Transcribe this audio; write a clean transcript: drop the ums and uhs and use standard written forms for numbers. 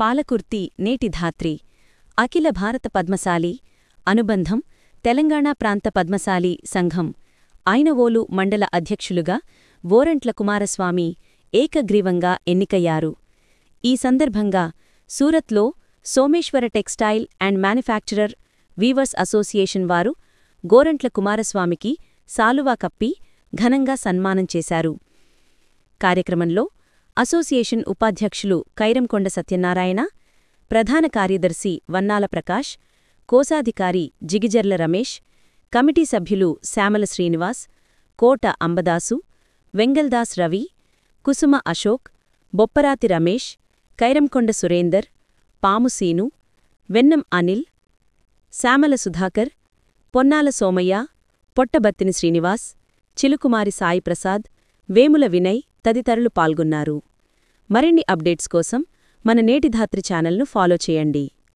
పాలకుర్తి నేటి ధాత్రి అఖిల భారత పద్మశాలి అనుబంధం తెలంగాణ ప్రాంత పద్మశాలి సంఘం ఐనవోలు మండల అధ్యక్షులుగా వోరంట్ల కుమారస్వామి ఏకగ్రీవంగా ఎన్నికయ్యారు. ఈ సందర్భంగా సూరత్లో Someshwara textile and manufacturer weavers association వారు గోరంట్ల కుమారస్వామికి సాలువా కప్పి ఘనంగా సన్మానం చేశారు. కార్యక్రమంలో అసోసియేషన్ ఉపాధ్యక్షులు కైరంకొండ సత్యనారాయణ, ప్రధాన కార్యదర్శి వన్నాల ప్రకాష్, కోశాధికారి జిగిజర్ల రమేష్, కమిటీ సభ్యులు శ్యామల శ్రీనివాస్, కోట అంబదాసు, వెంగల్దాస్ రవి, కుసుమ అశోక్, బొప్పరాతి రమేష్, కైరంకొండ సురేందర్, పాముసీను, వెన్నం అనిల్, శ్యామల సుధాకర్, పొన్నాల సోమయ్య, పొట్టబత్తిని శ్రీనివాస్, చిలుకుమారి సాయిప్రసాద్, వేముల వినయ్ తదితరులు పాల్గొన్నారు. మరిన్ని అప్డేట్స్ కోసం మన నేటి ధాత్రి ఛానల్ను ఫాలో చేయండి.